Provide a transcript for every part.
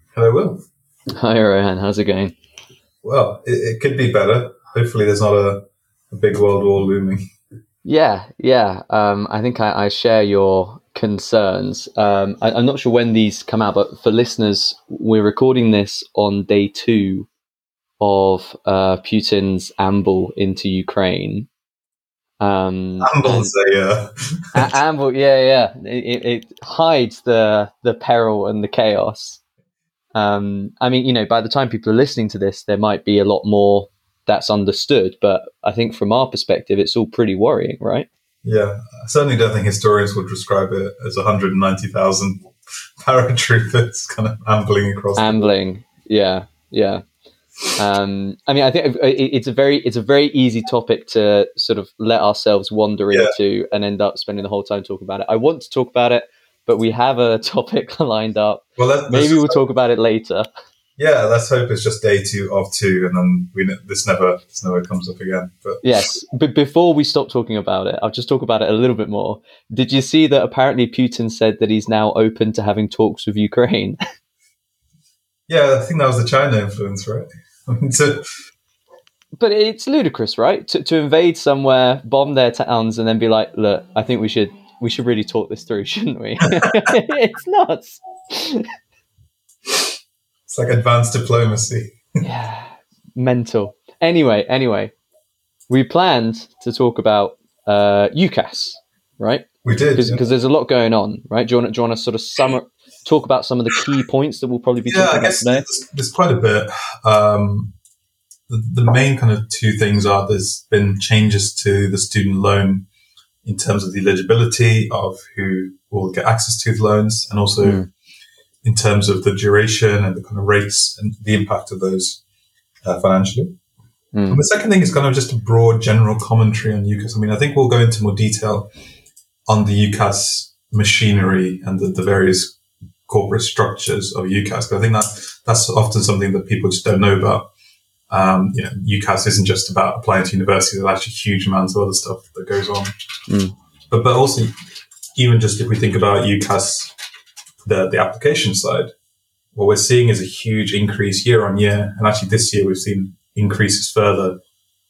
Hello, Will. Hi, Rohan. How's it going? Well, it could be better. Hopefully, there's not a big world war looming. Yeah. I think I share your concerns. I'm not sure when these come out, but for listeners, we're recording this on day 2 of Putin's amble into Ukraine. Amble's And amble, yeah. It hides the peril and the chaos. By the time people are listening to this, there might be a lot more that's understood. But I think from our perspective, it's all pretty worrying, right? yeah. I certainly don't think historians would describe it as 190,000 paratroopers kind of ambling across the border. Ambling, yeah. I think it's a very easy topic to sort of let ourselves wander Yeah. into and end up spending the whole time talking about it. I want to talk about it, but we have a topic lined up. Well, Maybe we'll talk about it later. yeah. Let's hope it's just day 2 of 2, and then this never comes up again. But Yes, but before we stop talking about it, I'll just talk about it a little bit more. Did you see that apparently Putin said that he's now open to having talks with Ukraine? yeah, I think that was the China influence, right? But it's ludicrous, right? To invade somewhere, bomb their towns, and then be like, "Look, I think we should really talk this through, shouldn't we?" It's nuts. It's like advanced diplomacy. Yeah, mental. Anyway, we planned to talk about UCAS, right? We did. Because there's a lot going on, right? Do you want to sort of talk about some of the key points that we'll probably be talking about today? There's quite a bit. The main kind of 2 things are there's been changes to the student loan in terms of the eligibility of who will get access to the loans, and also in terms of the duration and the kind of rates and the impact of those financially. And the second thing is kind of just a broad general commentary on UCAS. I mean, I think we'll go into more detail on the UCAS machinery and the various corporate structures of UCAS, but I think that's often something that people just don't know about. UCAS isn't just about applying to university. There's actually huge amounts of other stuff that goes on. But also, even just if we think about UCAS, the application side, what we're seeing is a huge increase year on year. And actually this year we've seen increases further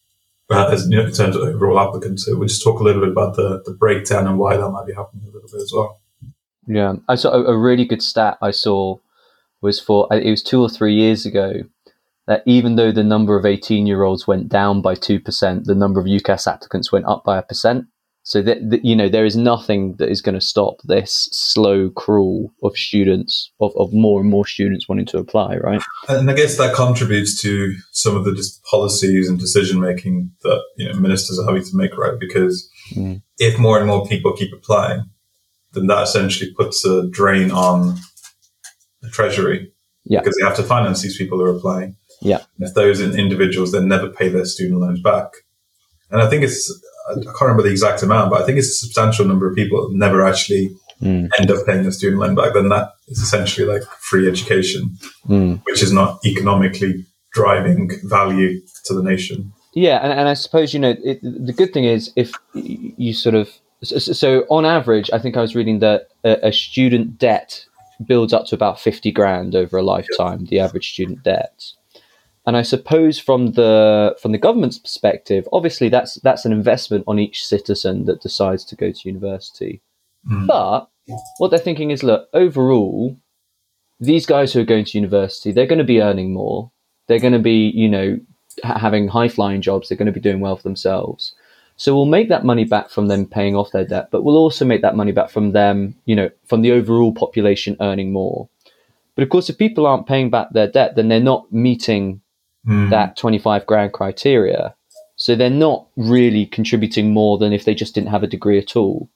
in terms of overall applicants. So we'll just talk a little bit about the breakdown and why that might be happening a little bit as well. Yeah, I saw a really good stat I saw was it was 2 or 3 years ago, that even though the number of 18-year-olds went down by 2%, the number of UCAS applicants went up by 1%. So that there is nothing that is going to stop this slow crawl of students, of more and more students wanting to apply, right? And I guess that contributes to some of the just policies and decision making that ministers are having to make, right? Because if more and more people keep applying, then that essentially puts a drain on the treasury, because they have to finance these people who are applying. Yeah. And if those individuals then never pay their student loans back, and I think I can't remember the exact amount, but I think it's a substantial number of people that never actually end up paying their student loan back, then that is essentially like free education, which is not economically driving value to the nation. Yeah, and I suppose, the good thing is if you sort of, so on average, I think I was reading that a student debt builds up to about 50 grand over a lifetime, the average student debt. And I suppose from the government's perspective, obviously that's an investment on each citizen that decides to go to university. But what they're thinking is, look, overall, these guys who are going to university, they're going to be earning more. They're going to be, having high-flying jobs. They're going to be doing well for themselves. So we'll make that money back from them paying off their debt, but we'll also make that money back from them, from the overall population earning more. But of course, if people aren't paying back their debt, then they're not meeting that 25 grand criteria. So they're not really contributing more than if they just didn't have a degree at all.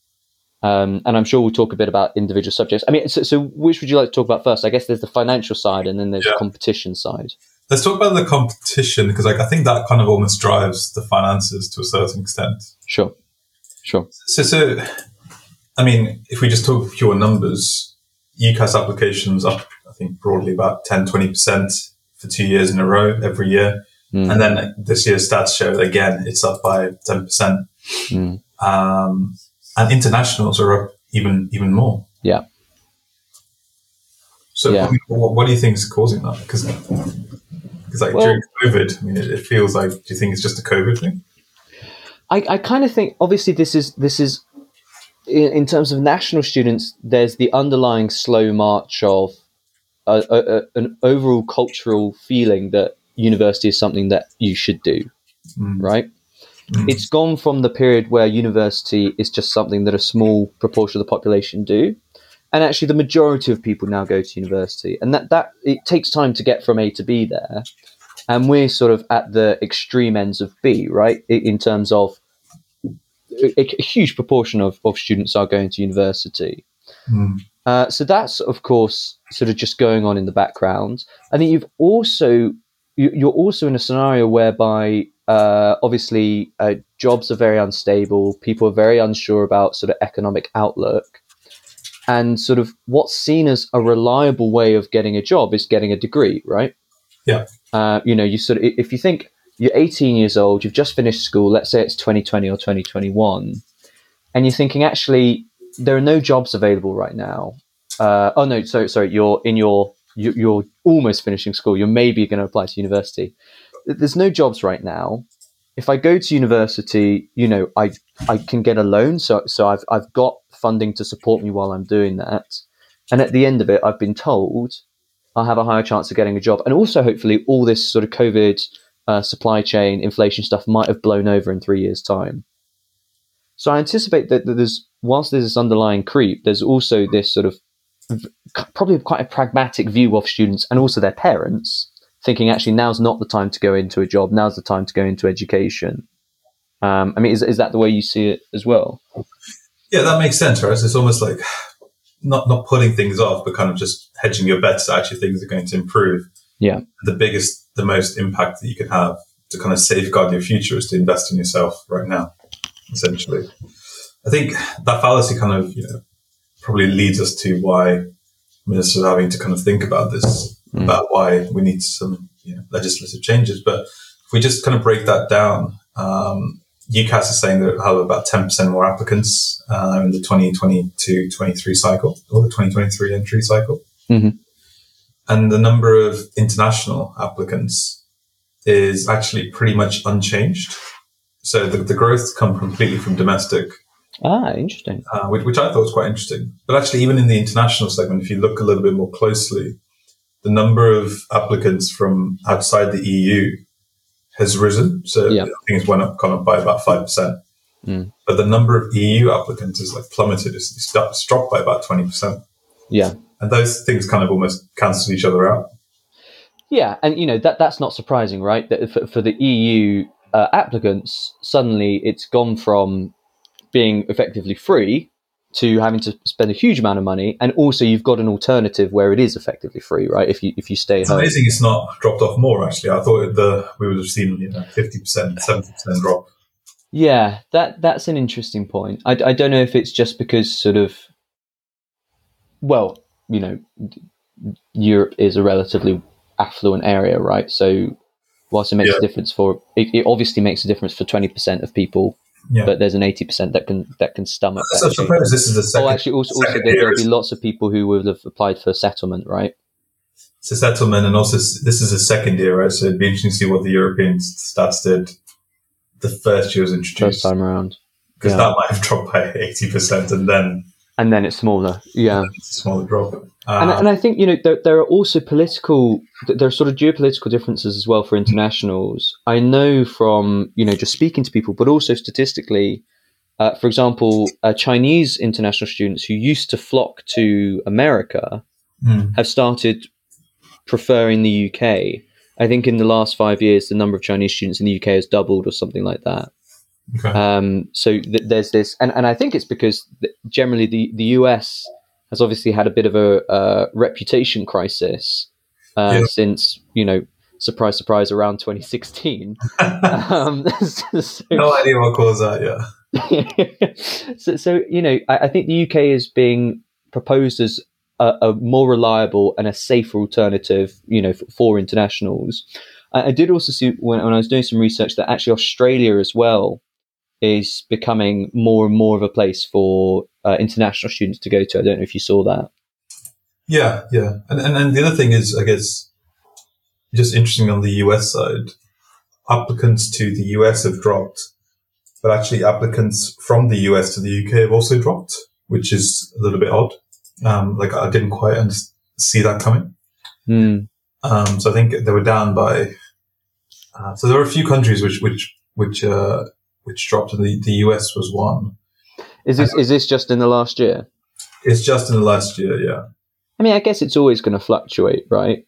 And I'm sure we'll talk a bit about individual subjects. I mean, so which would you like to talk about first? I guess there's the financial side and then there's the competition side. Let's talk about the competition, because I think that kind of almost drives the finances to a certain extent. Sure. So I mean, if we just talk pure numbers, UCAS applications up, I think, broadly about 10-20% for 2 years in a row every year. And then this year's stats show, again, it's up by 10%. And internationals are up even more. Yeah. So Yeah. what do you think is causing that? Because like Well, during COVID, I mean, it feels like, do you think it's just a COVID thing? I kind of think, obviously, this is in terms of national students, there's the underlying slow march of an overall cultural feeling that university is something that you should do, right? It's gone from the period where university is just something that a small proportion of the population do, and actually the majority of people now go to university, and that it takes time to get from A to B there, and we're sort of at the extreme ends of B, right? In terms of a huge proportion of students are going to university. So that's, of course, sort of just going on in the background. I think you're also in a scenario whereby obviously jobs are very unstable. People are very unsure about sort of economic outlook, and sort of what's seen as a reliable way of getting a job is getting a degree, right? Yeah. You sort of, if you think you're 18 years old, you've just finished school, let's say it's 2020 or 2021, and you're thinking, actually, there are no jobs available right now. Oh no, sorry, you're almost finishing school. You're maybe going to apply to university. There's no jobs right now. If I go to university, I can get a loan. So I've got funding to support me while I'm doing that. And at the end of it, I've been told I'll have a higher chance of getting a job. And also, hopefully, all this sort of COVID, supply chain, inflation stuff might have blown over in 3 years' time. So I anticipate that whilst there's this underlying creep, there's also this sort of probably quite a pragmatic view of students and also their parents, thinking actually now's not the time to go into a job, now's the time to go into education. I mean, is that the way you see it as well? Yeah, that makes sense, right? So it's almost like not putting things off, but kind of just hedging your bets that actually things are going to improve. Yeah. The most impact that you can have to kind of safeguard your future is to invest in yourself right now, essentially. I think that fallacy kind of, probably leads us to why ministers are having to kind of think about this, about why we need some legislative changes. But if we just kind of break that down, UCAS is saying that it'll have about 10% more applicants in the 2022-23 cycle, or the 2023 entry cycle. Mm-hmm. And the number of international applicants is actually pretty much unchanged. So the growth come completely from domestic. Interesting. Which I thought was quite interesting. But actually, even in the international segment, if you look a little bit more closely, the number of applicants from outside the EU has risen. So I think it's gone up by about 5%. But the number of EU applicants is like plummeted. It's dropped by about 20%. Yeah. And those things kind of almost cancel each other out. Yeah. And, that's not surprising, right? That for the EU applicants, suddenly it's gone from being effectively free to having to spend a huge amount of money, and also you've got an alternative where it is effectively free, right? If you stay it's home. It's amazing it's not dropped off more. Actually, I thought we would have seen 50%, 70% drop. Yeah, that's an interesting point. I don't know if it's just because sort of, well, Europe is a relatively affluent area, right? So whilst it makes a difference it obviously makes a difference for 20% of people. Yeah. But there's an 80% that can stomach that. So I suppose this is a second. Actually, also there'll be lots of people who will have applied for settlement, right? So settlement, and also this is a second year, right? So it'd be interesting to see what the European stats did the first year was introduced. First time around. Because that might have dropped by 80%, and then it's smaller. Yeah, it's a smaller drop. And I think there are also there are sort of geopolitical differences as well for internationals. I know from just speaking to people, but also statistically, for example, Chinese international students who used to flock to America have started preferring the UK. I think in the last 5 years, the number of Chinese students in the UK has doubled or something like that. Okay. So there's this, and I think it's because generally the US has obviously had a bit of a reputation crisis since, surprise, surprise, around 2016. No idea what caused that, yeah. so I think the UK is being proposed as a more reliable and a safer alternative, for internationals. I did also see when I was doing some research that actually Australia as well is becoming more and more of a place for international students to go to. I don't know if you saw that. Yeah, yeah. And the other thing is, I guess, just interesting on the US side, applicants to the US have dropped, but actually applicants from the US to the UK have also dropped, which is a little bit odd. Like I didn't quite see that coming. Mm. So I think they were down by. So there were a few countries which dropped, and the US was one. Is this just in the last year? It's just in the last year, yeah. I mean, I guess it's always going to fluctuate, right?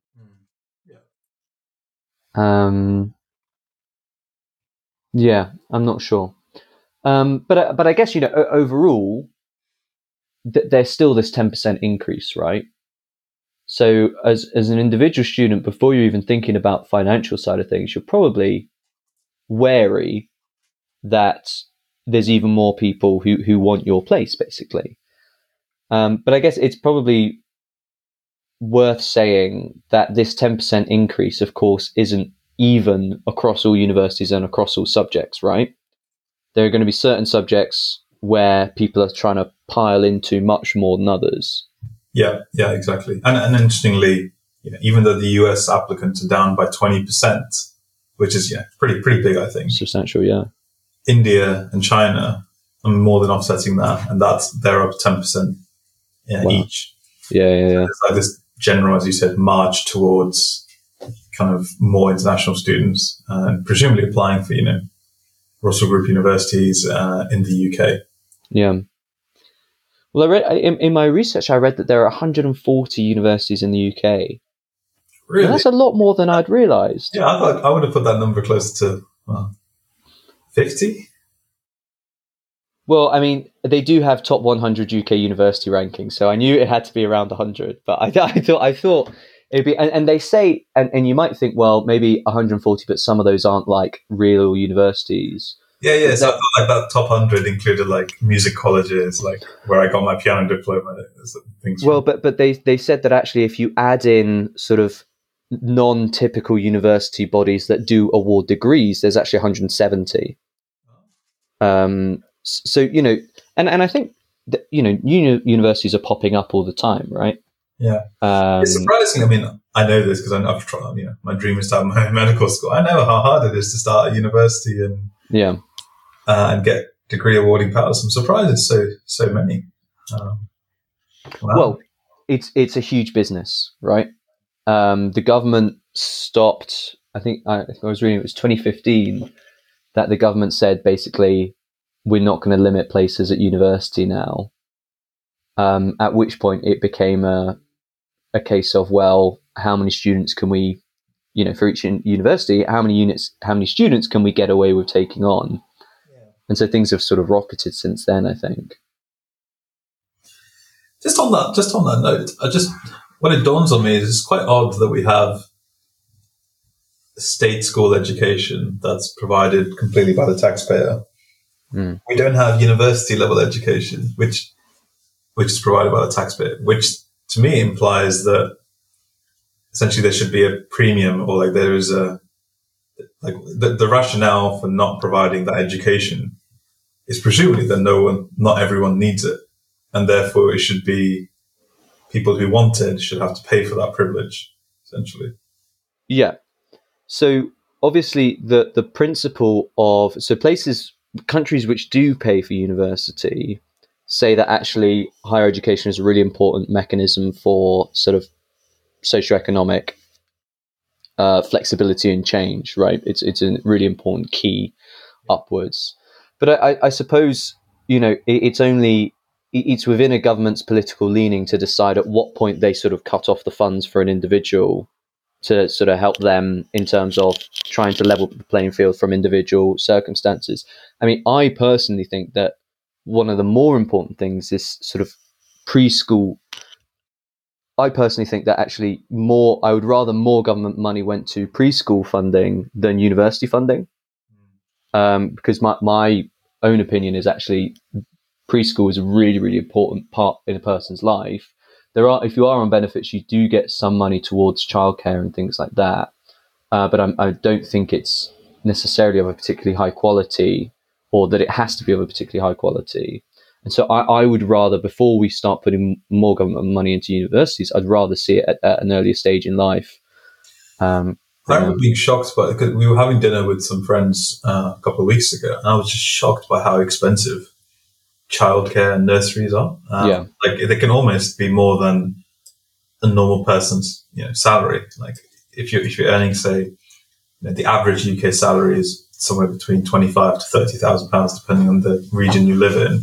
Yeah, I'm not sure. But I guess, overall, there's still this 10% increase, right? So as an individual student, before you're even thinking about financial side of things, you're probably wary that there's even more people who want your place, basically. But I guess it's probably worth saying that this 10% increase, of course, isn't even across all universities and across all subjects, right? There are going to be certain subjects where people are trying to pile into much more than others. Yeah, exactly. And interestingly, even though the US applicants are down by 20%, which is pretty big, I think. Substantial, yeah. India and China are more than offsetting that, and they're up 10% each. Yeah. So there's like this general, as you said, march towards kind of more international students, and presumably applying for Russell Group universities in the UK. Yeah. Well, I read in my research, I read that there are 140 universities in the UK. Really? And that's a lot more than I'd realised. Yeah, I thought I would have put that number closer to 50. Well, I mean, they do have top 100 UK university rankings, so I knew it had to be around 100. But I thought it'd be, and they say, and you might think, well, maybe 140, but some of those aren't like real universities. Yeah. So I thought like that top 100 included like music colleges, like where I got my piano diploma. Things. Well, but they said that actually, if you add in sort of non-typical university bodies that do award degrees, there's actually 170. So and I think that universities are popping up all the time, right? Yeah, it's surprising. I mean, I know this because I've tried. My dream is to have my own medical school. I know how hard it is to start a university and get degree awarding powers. I'm surprised it's so many. Wow. Well, it's a huge business, right? The government stopped. I think I was reading it was 2015 that the government said basically we're not going to limit places at university now. At which point it became a case of, well, how many students can we, for each university, how many students can we get away with taking on? Yeah. And so things have sort of rocketed since then, I think. Just on that note, what it dawns on me is it's quite odd that we have a state school education that's provided completely by the taxpayer. Mm. We don't have university level education, which is provided by the taxpayer, which to me implies that essentially there should be a premium, or like there is the rationale for not providing that education is presumably that not everyone needs it. And therefore it should be people who want it should have to pay for that privilege, essentially. Yeah. So obviously the principle of, countries which do pay for university say that actually higher education is a really important mechanism for sort of socioeconomic flexibility and change, right? It's a really important key upwards. But I suppose, it's within a government's political leaning to decide at what point they sort of cut off the funds for an individual to sort of help them in terms of trying to level the playing field from individual circumstances. I mean, I personally think that one of the more important things is sort of preschool. I personally think that actually I would rather more government money went to preschool funding than university funding. Because my own opinion is actually preschool is a really, really important part in a person's life. If you are on benefits, you do get some money towards childcare and things like that. But I don't think it's necessarily of a particularly high quality, or that it has to be of a particularly high quality. And so I would rather, before we start putting more government money into universities, I'd rather see it at an earlier stage in life. I remember being shocked by it because we were having dinner with some friends a couple of weeks ago, and I was just shocked by how expensive childcare and nurseries are. Like they can almost be more than a normal person's salary. Like if you're earning, say, the average UK salary is somewhere between £25,000 to £30,000, depending on the region you live in.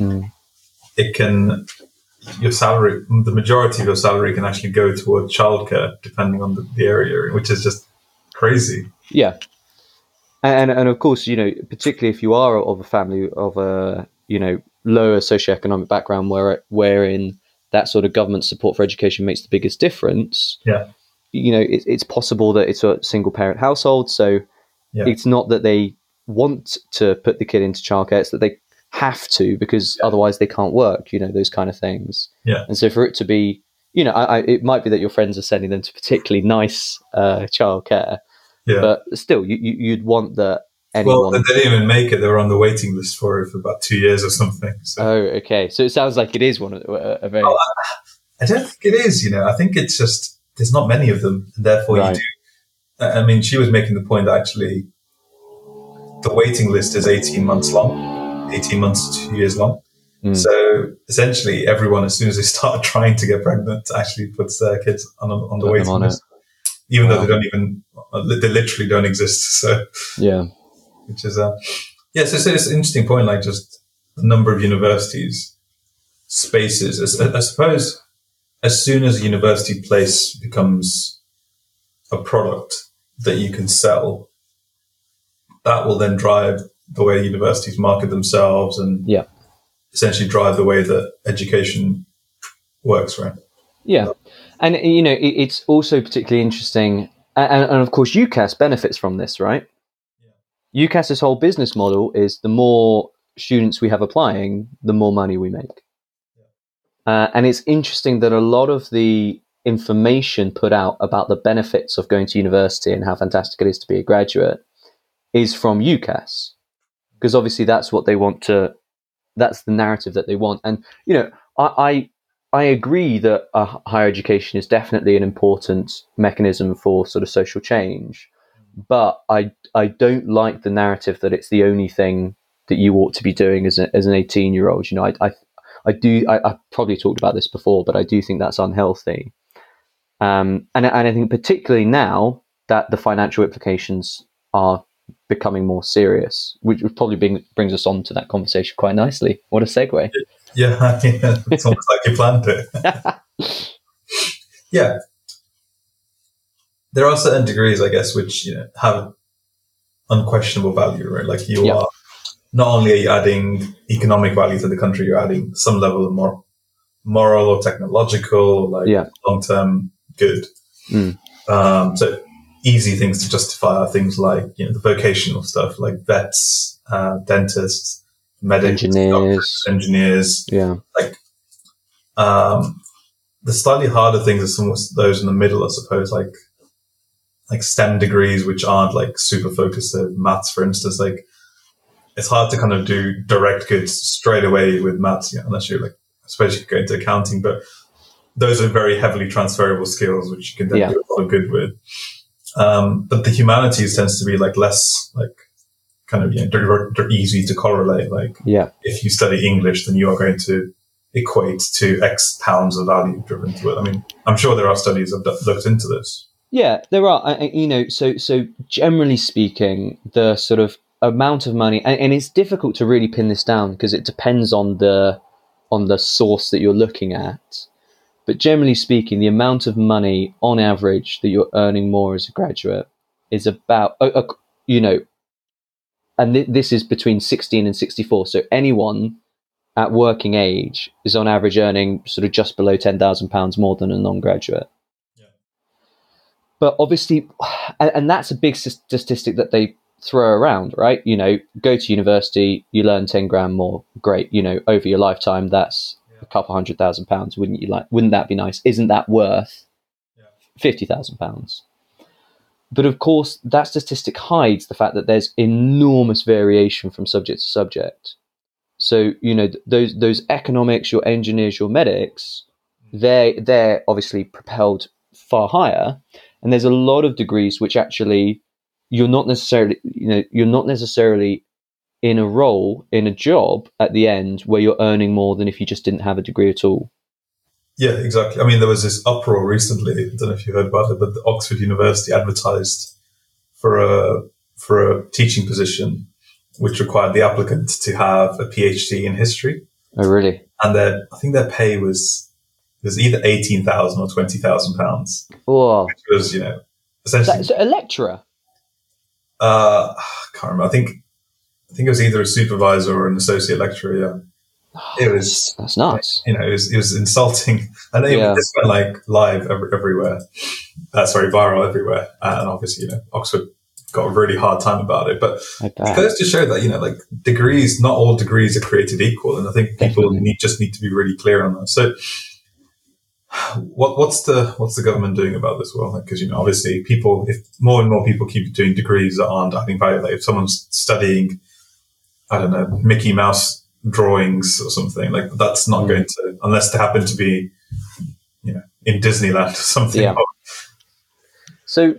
It can, your salary, the majority of your salary can actually go towards childcare, depending on the area you're in, which is just crazy. Yeah. And of course, particularly if you are of a family of a, lower socioeconomic background wherein that sort of government support for education makes the biggest difference. Yeah. It's possible that it's a single parent household. So it's not that they want to put the kid into childcare, it's that they have to, because otherwise they can't work, those kind of things. Yeah. And so for it to be, it might be that your friends are sending them to particularly nice childcare, but still you'd want that anyone... Well, they didn't even make it. They were on the waiting list for it for about 2 years or something. So. Oh, okay. So it sounds like it is one of a very... I don't think it is, I think it's just, there's not many of them, and therefore you do. I mean, she was making the point that actually the waiting list is 18 months long, 18 months to 2 years long. So essentially everyone, as soon as they start trying to get pregnant, actually puts their kids on the waiting list, even though they literally don't exist. So which is so it's an interesting point, like just the number of universities, spaces. I suppose as soon as a university place becomes a product that you can sell, that will then drive the way universities market themselves and essentially drive the way that education works, right? Yeah. And, it's also particularly interesting. And of course, UCAS benefits from this, right? UCAS's whole business model is the more students we have applying, the more money we make. And it's interesting that a lot of the information put out about the benefits of going to university and how fantastic it is to be a graduate is from UCAS, because obviously that's what they want to, that's the narrative that they want. And, I agree that higher education is definitely an important mechanism for sort of social change, but I don't like the narrative that it's the only thing that you ought to be doing as an 18-year-old. I probably talked about this before, but I do think that's unhealthy. And I think particularly now that the financial implications are becoming more serious, which probably brings us on to that conversation quite nicely. What a segue. Yeah, it's almost like you planned it. Yeah. There are certain degrees, I guess, which have unquestionable value, right? Like you are, not only are you adding economic value to the country, you're adding some level of moral or technological, long-term good. So easy things to justify are things like, the vocational stuff, like vets, dentists, medics, engineers. Yeah. Like, the slightly harder things are some of those in the middle, I suppose, like STEM degrees, which aren't like super focused. So maths, for instance, like it's hard to kind of do direct goods straight away with maths, unless you're like, I suppose you could go into accounting, but those are very heavily transferable skills, which you can then do a lot of good with. But the humanities tends to be like less like kind of they're easy to correlate. Like if you study English, then you are going to equate to X pounds of value driven to it. I mean, I'm sure there are studies that looked into this. Yeah, there are. So generally speaking, the sort of amount of money, and it's difficult to really pin this down because it depends on the source that you're looking at. But generally speaking, the amount of money on average that you're earning more as a graduate is about, and this is between 16 and 64. So anyone at working age is on average earning sort of just below £10,000 more than a non-graduate. But obviously, and that's a big statistic that they throw around, right? Go to university, you learn 10 grand more. Great. Over your lifetime, that's a couple £100,000. Wouldn't that be nice? Isn't that worth £50,000? But of course, that statistic hides the fact that there's enormous variation from subject to subject. So, those economics, your engineers, your medics, they're obviously propelled far higher. And there's a lot of degrees which actually you're not necessarily in a role, in a job at the end where you're earning more than if you just didn't have a degree at all. Yeah, exactly. I mean, there was this uproar recently. I don't know if you heard about it, but the Oxford University advertised for a teaching position, which required the applicant to have a PhD in history. Oh, really? And I think their pay was either £18,000 or £20,000. Whoa! Which was, essentially. So a lecturer? I can't remember. I think it was either a supervisor or an associate lecturer. Yeah. It was, that's nuts. It was insulting, and this went like live everywhere. Viral everywhere, and obviously, Oxford got a really hard time about it. But it goes to show that degrees, not all degrees are created equal, and I think people just need to be really clear on that. So, what's the government doing about this? Well, because obviously, if more and more people keep doing degrees that aren't adding value, like if someone's studying, I don't know, Mickey Mouse drawings or something, like that's not going to, unless they happen to be in Disneyland or something. Yeah. So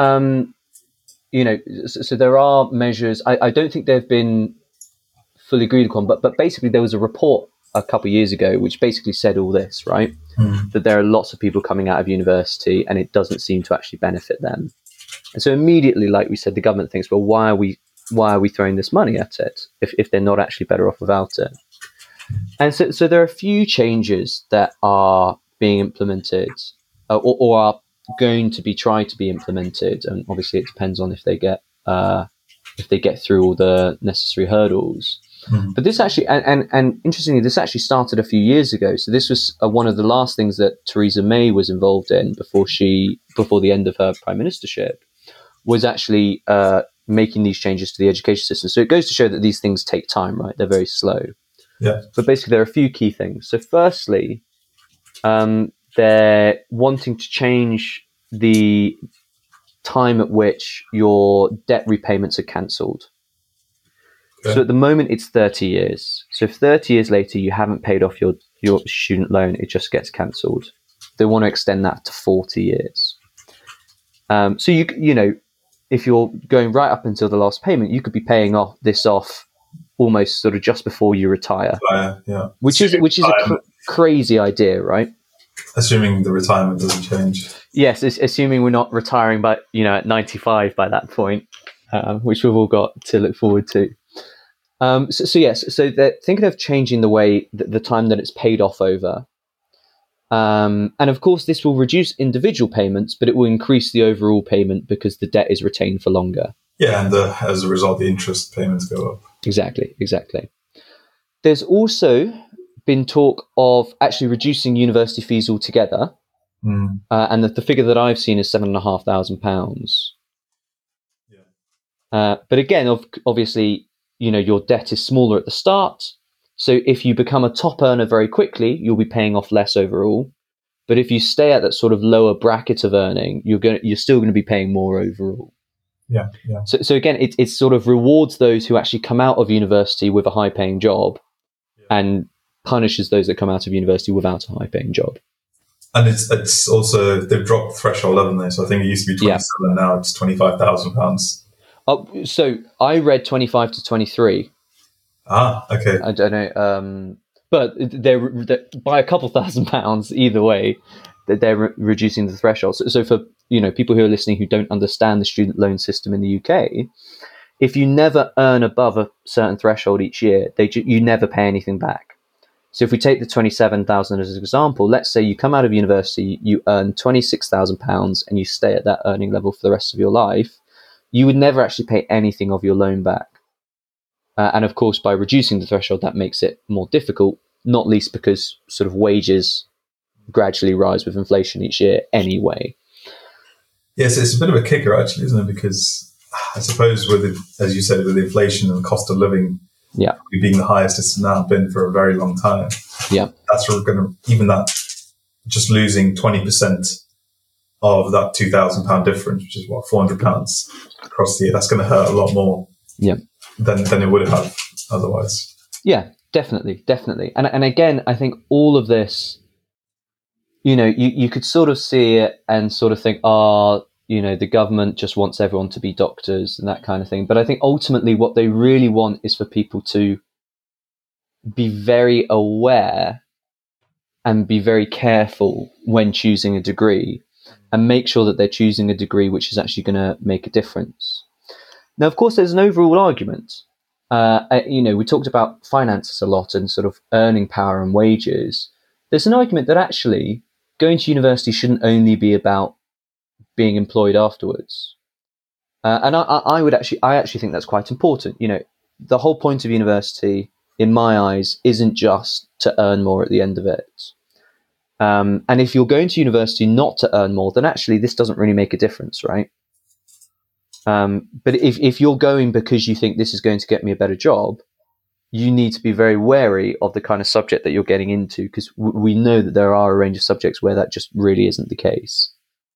so there are measures. I don't think they've been fully agreed upon, but basically there was a report a couple of years ago which basically said all this, right? That there are lots of people coming out of university and it doesn't seem to actually benefit them. And so immediately, like we said, the government thinks, well, why are we throwing this money at it if they're not actually better off without it? And so there are a few changes that are being implemented or are going to be tried to be implemented. And obviously it depends on if they get through all the necessary hurdles. But this actually, and interestingly, this actually started a few years ago. So this was one of the last things that Theresa May was involved in before the end of her prime ministership, was actually making these changes to the education system. So it goes to show that these things take time, right? They're very slow. Yeah. But basically, there are a few key things. So firstly, they're wanting to change the time at which your debt repayments are cancelled. Okay. So at the moment, it's 30 years. So if 30 years later you haven't paid off your student loan, it just gets cancelled. They want to extend that to 40 years. So if you're going right up until the last payment, you could be paying this off almost sort of just before you retire. Yeah. Which is a crazy idea, right? Assuming the retirement doesn't change. Yes, assuming we're not retiring by at 95 by that point, which we've all got to look forward to. So they're thinking of changing the way the time that it's paid off over. And of course, this will reduce individual payments, but it will increase the overall payment because the debt is retained for longer. Yeah, and as a result, the interest payments go up. Exactly. There's also been talk of actually reducing university fees altogether. And the figure that I've seen is £7,500. Yeah. But again, obviously, your debt is smaller at the start. So if you become a top earner very quickly, you'll be paying off less overall. But if you stay at that sort of lower bracket of earning, you're still going to be paying more overall. Yeah. So again, it sort of rewards those who actually come out of university with a high-paying job, and punishes those that come out of university without a high-paying job. And it's also, they've dropped the threshold, haven't they? So I think it used to be 27, now it's £25,000. So I read 25 to 23. Okay. I don't know, but they're by a couple £1,000 either way. They're reducing the threshold. So for people who are listening who don't understand the student loan system in the UK, if you never earn above a certain threshold each year, you never pay anything back. So if we take the 27,000 as an example, let's say you come out of university, you earn £26,000 and you stay at that earning level for the rest of your life, you would never actually pay anything of your loan back. And of course, by reducing the threshold, that makes it more difficult, not least because sort of wages gradually rise with inflation each year anyway. Yes, it's a bit of a kicker, actually, isn't it? Because I suppose as you said, with inflation and the cost of living being the highest it's now been for a very long time, that's going to, even that, just losing 20% of that £2,000 difference, which is £400 across the year, that's going to hurt a lot more than it would have otherwise. Yeah. Definitely. And again, I think all of this, you could sort of see it and sort of think, the government just wants everyone to be doctors and that kind of thing. But I think ultimately what they really want is for people to be very aware and be very careful when choosing a degree, and make sure that they're choosing a degree which is actually going to make a difference. Now, of course, there's an overall argument. We talked about finances a lot and sort of earning power and wages. There's an argument that actually going to university shouldn't only be about being employed afterwards. And I actually think that's quite important. The whole point of university, in my eyes, isn't just to earn more at the end of it. And if you're going to university not to earn more, then actually this doesn't really make a difference, right? But if you're going because you think this is going to get me a better job, you need to be very wary of the kind of subject that you're getting into, because we know that there are a range of subjects where that just really isn't the case.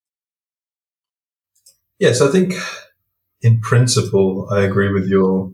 Yes, I think in principle, I agree with your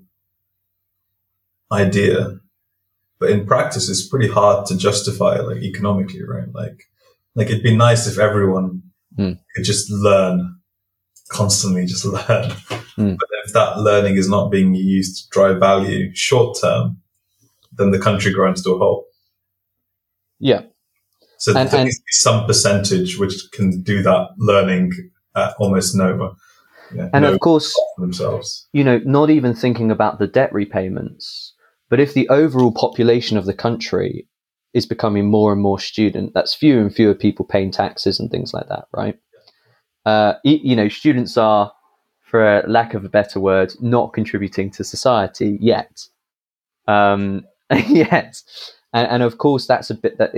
idea, but in practice, it's pretty hard to justify like economically, right? Like it'd be nice if everyone could just learn. Constantly just learn. But if that learning is not being used to drive value short term, then the country grinds to a halt. Yeah. So there needs to be some percentage which can do that learning at almost no. And of course, themselves. Not even thinking about the debt repayments, but if the overall population of the country is becoming more and more student, that's fewer and fewer people paying taxes and things like that, right? Students are, for a lack of a better word, not contributing to society yet. And of course, that's a bit that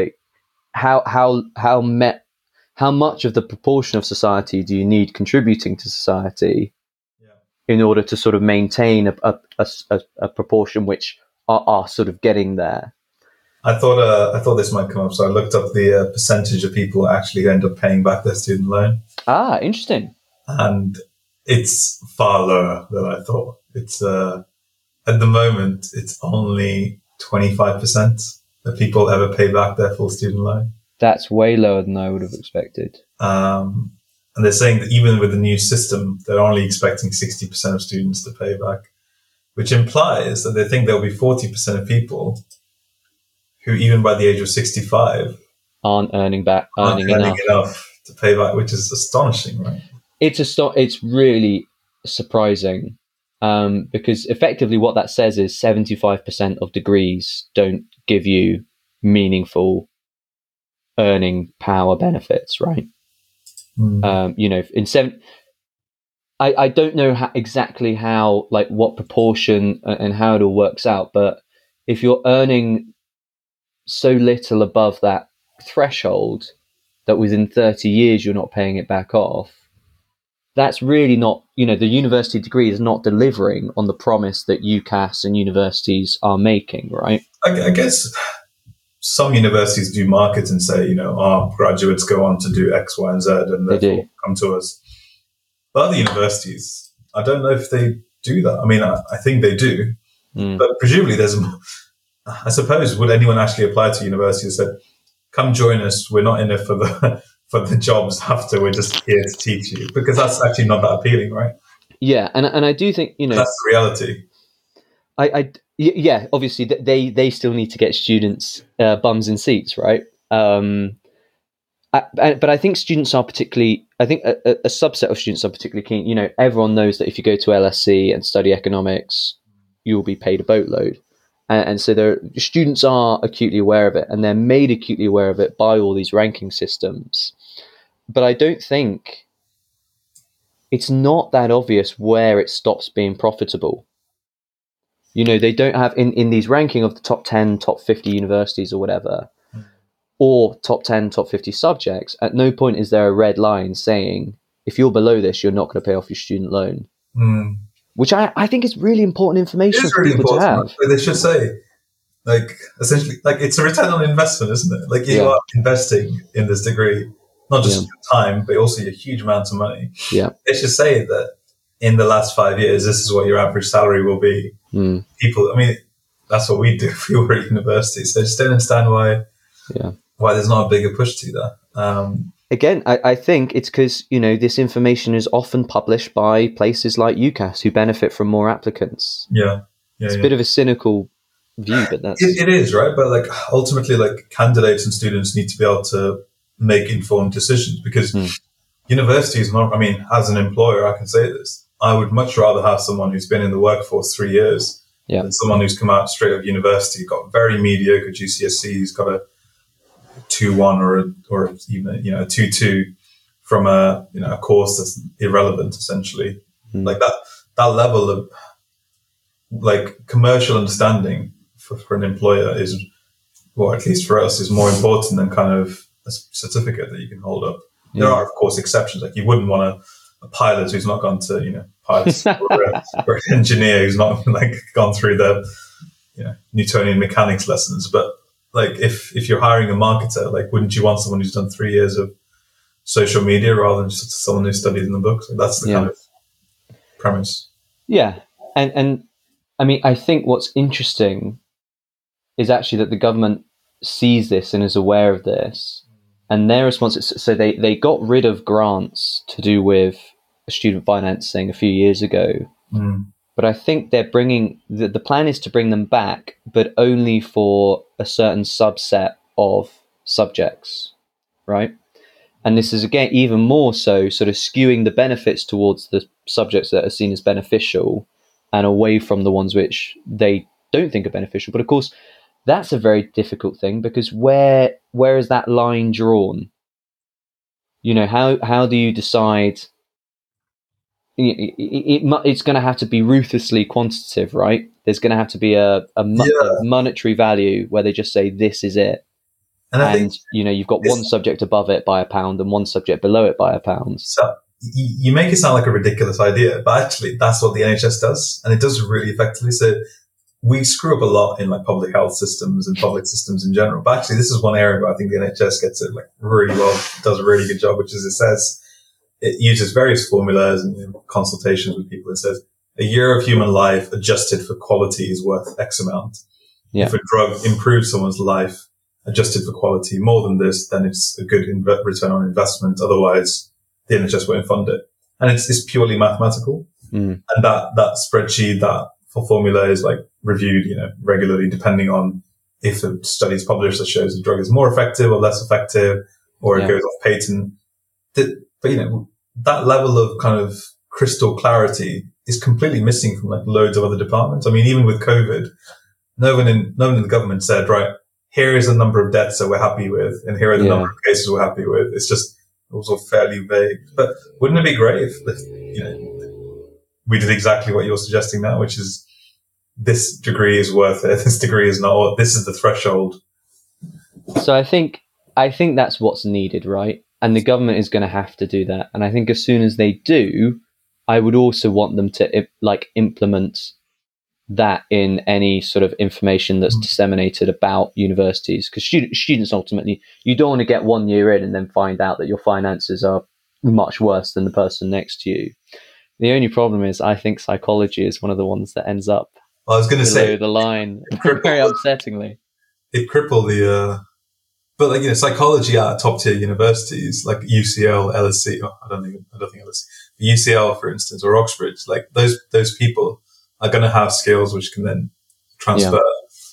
how much of the proportion of society do you need contributing to society in order to sort of maintain a proportion which are sort of getting there? I thought this might come up, so I looked up the percentage of people who actually end up paying back their student loan. Interesting. And it's far lower than I thought. It's at the moment it's only 25% that people ever pay back their full student loan. That's way lower than I would have expected. And they're saying that even with the new system, they're only expecting 60% of students to pay back, which implies that they think there'll be 40% of people who, even by the age of 65, aren't earning enough to pay back, which is astonishing, right? It's really surprising, because effectively what that says is 75% of degrees don't give you meaningful earning power benefits, right? I don't know exactly how, like what proportion and how it all works out, but if you're earning so little above that threshold that within 30 years you're not paying it back off, that's really not, the university degree is not delivering on the promise that UCAS and universities are making, right? I guess some universities do market and say, our graduates go on to do X, Y, and Z, and therefore come to us. But other universities, I don't know if they do that. I mean, I think they do, but presumably there's more. I suppose, would anyone actually apply to university and said, come join us, we're not in it for the jobs after, we're just here to teach you? Because that's actually not that appealing, right? Yeah, and I do think, that's the reality. Obviously they still need to get students bums in seats, right? But I think students are particularly, a subset of students are particularly keen. Everyone knows that if you go to LSE and study economics, you will be paid a boatload. And so students are acutely aware of it, and they're made acutely aware of it by all these ranking systems. But I don't think it's not that obvious where it stops being profitable. They don't have in these ranking of the top 10, top 50 universities or whatever, or top 10, top 50 subjects. At no point is there a red line saying, if you're below this, you're not going to pay off your student loan. Which I think is really important information for people to have. They should say, essentially, it's a return on investment, isn't it? Like you are investing in this degree, not just your time, but also a huge amount of money. Yeah. They should say that in the last 5 years, this is what your average salary will be. People, that's what we do if we were at university. So I just don't understand why there's not a bigger push to that. Again, I think it's because, this information is often published by places like UCAS who benefit from more applicants. It's a bit of a cynical view, but that's... It is, right? But like ultimately, like candidates and students need to be able to make informed decisions, because universities, as an employer, I can say this, I would much rather have someone who's been in the workforce 3 years than someone who's come out straight out of university, got very mediocre GCSEs, got a 2-1 or even a 2-2 from a course that's irrelevant, essentially. Like that level of like commercial understanding for an employer is, well, at least for us, is more important than kind of a certificate that you can hold up. There are, of course, exceptions. Like you wouldn't want a pilot who's not gone to pilot school or an engineer who's not like gone through the Newtonian mechanics lessons. But like if you're hiring a marketer, like wouldn't you want someone who's done 3 years of social media rather than just someone who studied in the books? Like that's the kind of premise. Yeah, and I mean, I think what's interesting is actually that the government sees this and is aware of this, and their response is, so they got rid of grants to do with student financing a few years ago. But I think they're bringing the plan is to bring them back, but only for a certain subset of subjects, right? And this is, again, even more so sort of skewing the benefits towards the subjects that are seen as beneficial and away from the ones which they don't think are beneficial. But of course, that's a very difficult thing, because where is that line drawn? How do you decide? It's going to have to be ruthlessly quantitative, right? There's going to have to be a monetary value where they just say this is it, and I think you've got one subject above it by £1 and one subject below it by £1. So you make it sound like a ridiculous idea, but actually that's what the NHS does, and it does it really effectively. So we screw up a lot in like public health systems and public systems in general, but actually this is one area where I think the NHS gets it like really well, does a really good job, which is it uses various formulas and consultations with people. It says a year of human life adjusted for quality is worth X amount. If a drug improves someone's life adjusted for quality more than this, then it's a good return on investment. Otherwise, the NHS won't fund it. And it's purely mathematical. And that spreadsheet, that formula is like reviewed, regularly, depending on if a study is published that shows the drug is more effective or less effective, or it goes off patent. But that level of kind of crystal clarity is completely missing from like loads of other departments. I mean, even with COVID, no one in the government said, right, here is the number of deaths that we're happy with, and here are the number of cases we're happy with. It's just, it was all fairly vague. But wouldn't it be great if we did exactly what you're suggesting now, which is this degree is worth it, this degree is not, or this is the threshold? So I think that's what's needed, right? And the government is going to have to do that. And I think as soon as they do, I would also want them to implement that in any sort of information that's disseminated about universities. Because students ultimately, you don't want to get 1 year in and then find out that your finances are much worse than the person next to you. The only problem is I think psychology is one of the ones that ends up below the line very upsettingly. It crippled the... But like, psychology at top tier universities like UCL, LSE, I don't think LSE, but UCL, for instance, or Oxford, like those people are going to have skills which can then transfer.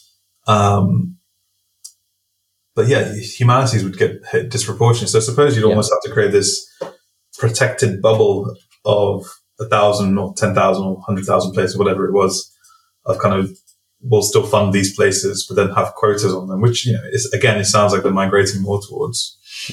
But humanities would get hit disproportionately. So I suppose you'd almost have to create this protected bubble of 1,000 or 10,000 or 100,000 places, whatever it was, of kind of, we'll still fund these places, but then have quotas on them, which, it sounds like they're migrating more towards.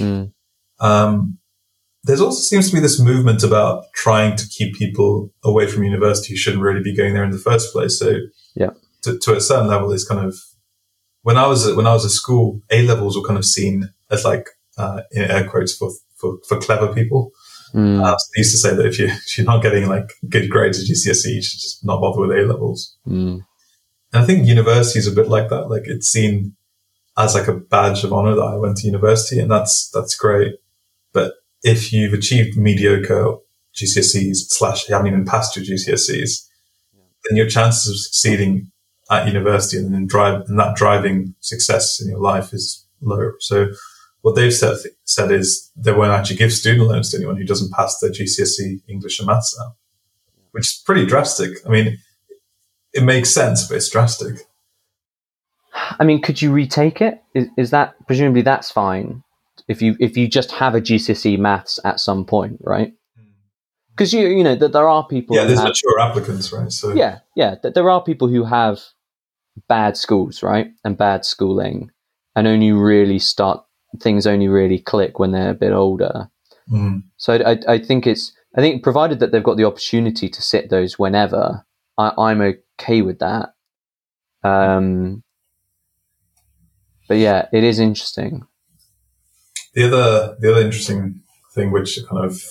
There's also seems to be this movement about trying to keep people away from university who shouldn't really be going there in the first place. So to a certain level, it's kind of, when I was at school, A-levels were kind of seen as like, in air quotes for clever people. So they used to say that if you're not getting like good grades at GCSE, you should just not bother with A-levels. And I think university is a bit like that. Like it's seen as like a badge of honor that I went to university, and that's great. But if you've achieved mediocre GCSEs / you haven't even passed your GCSEs, then your chances of succeeding at university, and then that driving success in your life is low. So what they've said is they won't actually give student loans to anyone who doesn't pass their GCSE English and Maths now, which is pretty drastic. I mean, it makes sense, but it's drastic. I mean, could you retake it? Is that, presumably that's fine if you just have a GCSE Maths at some point, right? Because you know that there are people. Yeah, there's mature applicants, right? So yeah, there are people who have bad schools, right, and bad schooling, and only really click when they're a bit older. So I think provided that they've got the opportunity to sit those whenever, I'm okay with that. But yeah, it is interesting. The other interesting thing, which kind of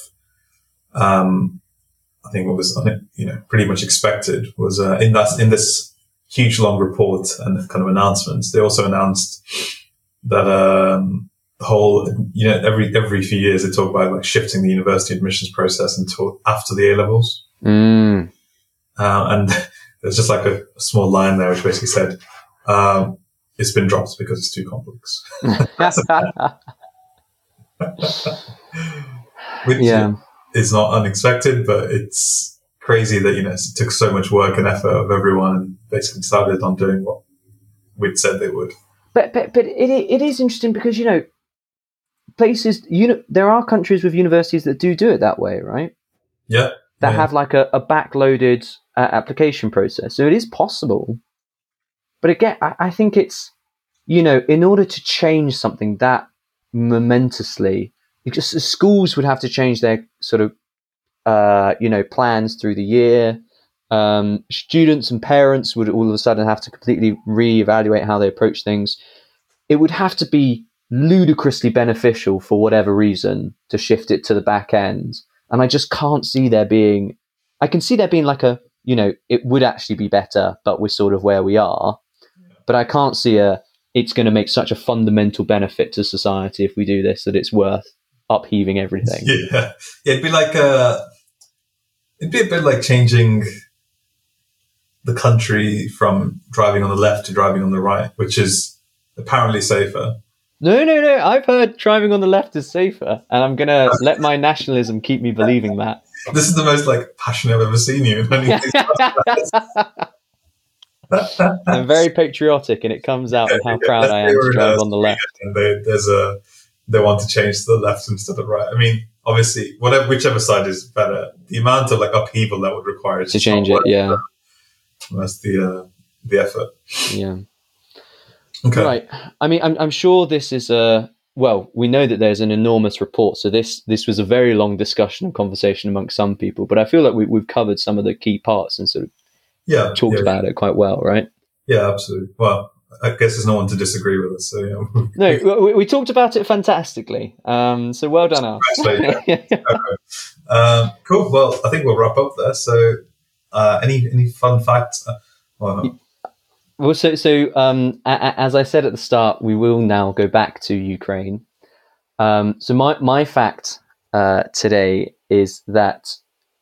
I think what was pretty much expected, was in this huge long report and kind of announcements, they also announced that the whole every few years they talk about like shifting the university admissions process until after the A levels, and there's just like a small line there which basically said it's been dropped because it's too complex. Which is not unexpected, but it's crazy that it took so much work and effort of everyone and basically decided on doing what we'd said they would. But it is interesting because places there are countries with universities that do it that way, right? Yeah, that have like a backloaded application process, so it is possible. But again, I think it's in order to change something that momentously, because schools would have to change their sort of plans through the year. Students and parents would all of a sudden have to completely reevaluate how they approach things. It would have to be ludicrously beneficial for whatever reason to shift it to the back end. And I just can't see I can see there being like it would actually be better, but we're sort of where we are. But I can't see it's going to make such a fundamental benefit to society if we do this that it's worth upheaving everything. Yeah, it'd be a bit like changing the country from driving on the left to driving on the right, which is apparently safer. No. I've heard driving on the left is safer, and I'm going to let my nationalism keep me believing that. This is the most passionate I've ever seen you. I'm very patriotic, and it comes out of how proud I am to drive on the left. And they want to change to the left instead of right. I mean, obviously, whichever side is better, the amount of upheaval that would require to change it, yeah. That's the effort. Yeah. Okay. Right. I mean, I'm sure this is we know that there's an enormous report. So this was a very long discussion and conversation amongst some people, but I feel like we've covered some of the key parts and sort of talked about it quite well, right? Yeah, absolutely. Well, I guess there's no one to disagree with us. So no, we talked about it fantastically. So well done, Al. Okay. Cool. Well, I think we'll wrap up there. So, any fun facts? Well, so as I said at the start, we will now go back to Ukraine. So my fact today is that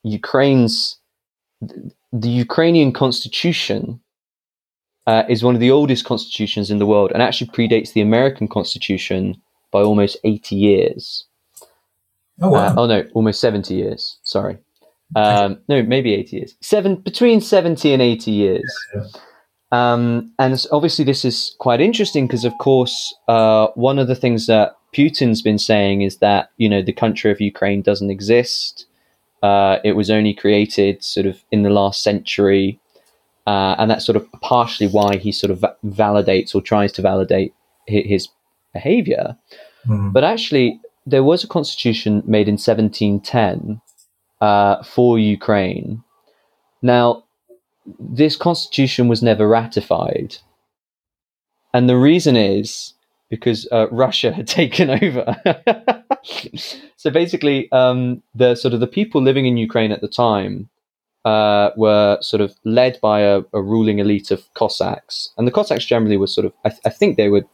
the Ukrainian constitution is one of the oldest constitutions in the world, and actually predates the American Constitution by almost 80 years. Oh, wow. Almost 70 years. Sorry. No, maybe 80 years. Between 70 and 80 years. Yeah. And obviously this is quite interesting because, of course, one of the things that Putin's been saying is that, the country of Ukraine doesn't exist. It was only created sort of in the last century. And that's sort of partially why he sort of validates or tries to validate his behavior. Mm. But actually, there was a constitution made in 1710 for Ukraine. Now, this constitution was never ratified. And the reason is because Russia had taken over. So basically, the people living in Ukraine at the time were sort of led by a ruling elite of Cossacks. And the Cossacks generally were sort of, I think they were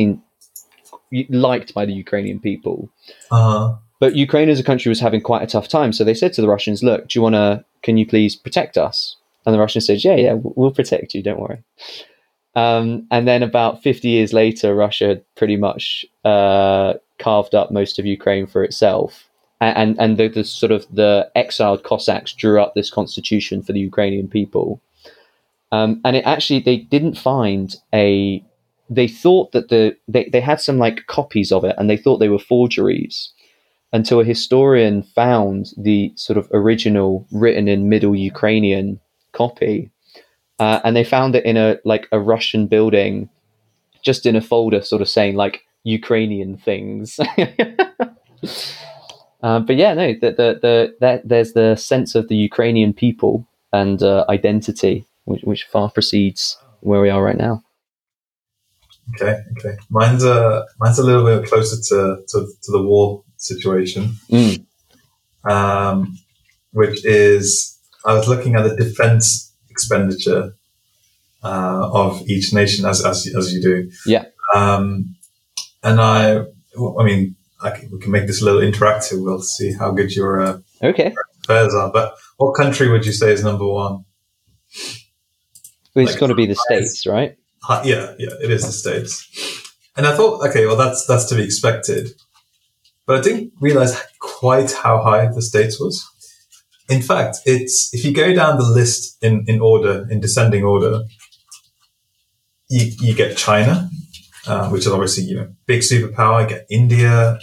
liked by the Ukrainian people. Uh-huh. But Ukraine as a country was having quite a tough time. So they said to the Russians, look, can you please protect us? And the Russians said, yeah, we'll protect you, don't worry. And then about 50 years later, Russia had pretty much carved up most of Ukraine for itself. And the sort of the exiled Cossacks drew up this constitution for the Ukrainian people. And it actually, they didn't find they thought that they had some like copies of it, and they thought they were forgeries, until a historian found the sort of original written in Middle Ukrainian copy. And they found it in a Russian building, just in a folder sort of saying like Ukrainian things. But yeah, no, there's the sense of the Ukrainian people and identity, which far precedes where we are right now. Okay. Mine's a little bit closer to the war situation, which is, I was looking at the defense expenditure of each nation as you do. Yeah. And we can make this a little interactive. We'll see how good your affairs are. But what country would you say is number one? Well, it's got to be the States, right? Yeah, it is the States. And I thought, okay, well, that's to be expected. But I didn't realize quite how high the States was. In fact, if you go down the list in descending order, you get China, which is obviously, big superpower. You get India,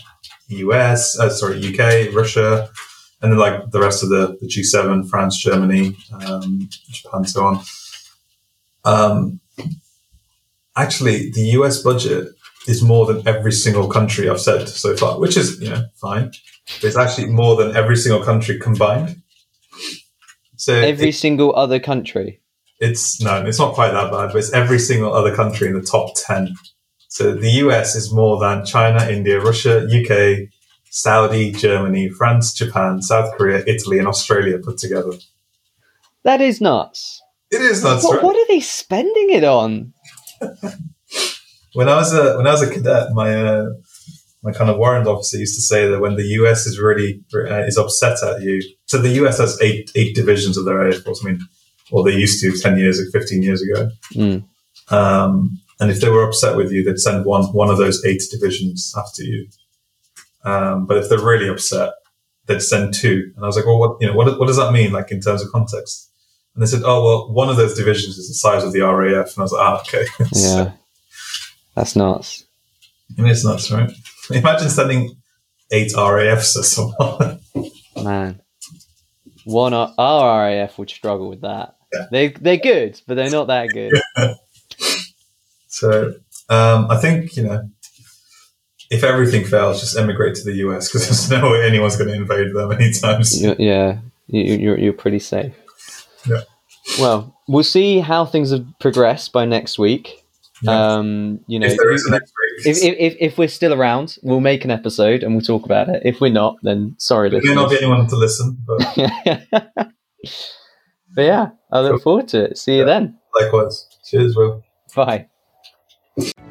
UK, Russia, and then like the rest of the G7, France, Germany, Japan, so on. Actually, the US budget is more than every single country I've said so far, which is, fine. But it's actually more than every single country combined. So every single other country? It's not quite that bad, but it's every single other country in the top 10. So the US is more than China, India, Russia, UK, Saudi, Germany, France, Japan, South Korea, Italy, and Australia put together. That is nuts. It is nuts. Right? What are they spending it on? When I was a cadet, my kind of warrant officer used to say that when the US is really is upset at you, so the US has eight divisions of their Air Force. Or they used to 15 years ago. And if they were upset with you, they'd send one of those 8 divisions after you. But if they're really upset, they'd send 2. And I was like, well, what does that mean, like in terms of context? And they said, oh, well, one of those divisions is the size of the RAF. And I was like, okay. Yeah. That's nuts. It's nuts, right? Imagine sending 8 RAFs to someone. Man. Our RAF would struggle with that. Yeah. They're good, but they're not that good. Yeah. So I think, if everything fails, just emigrate to the US, because there's no way anyone's going to invade them anytime soon. You're pretty safe. Yeah. Well, we'll see how things have progressed by next week. Yeah. If there is a next week. If we're still around, we'll make an episode and we'll talk about it. If we're not, then sorry. There may not be anyone to listen. But but yeah, I look forward to it. See you then. Likewise. Cheers, Will. Bye.